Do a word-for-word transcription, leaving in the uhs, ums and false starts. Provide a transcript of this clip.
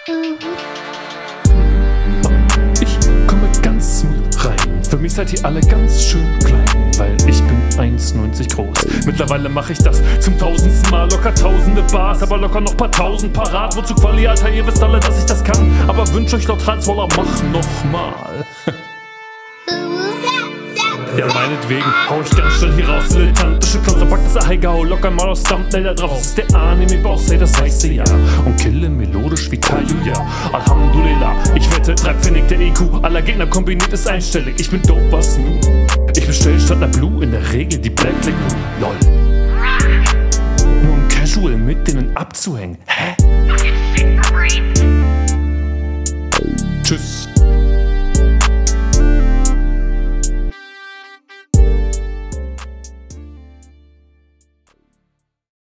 Ich komme ganz smooth rein. Für mich seid ihr alle ganz schön klein, weil ich bin eins neunzig groß. Mittlerweile mache ich das zum tausendsten Mal. Locker tausende Bars, aber locker noch paar tausend parat. Wozu Quali, Alter, ihr wisst alle, dass ich das kann. Aber wünscht euch laut Transwaller, mach nochmal. Ja, meinetwegen hau ich ganz schnell hier raus. Dilettantische Klonser, pack das Ahegao locker mal aus Thumbnail da drauf. Das ist der Anime-Boss, ey, das weißt du ja. Und kille melodisch wie Kayuya. Alhamdulillah, ich wette, drei Pfennig der E Q. Aller Gegner kombiniert ist einstellig. Ich bin dope, was nun? Ich bestell statt ner Blue in der Regel die Black Click. Lol. Nur um casual mit denen abzuhängen. Hä? Tschüss.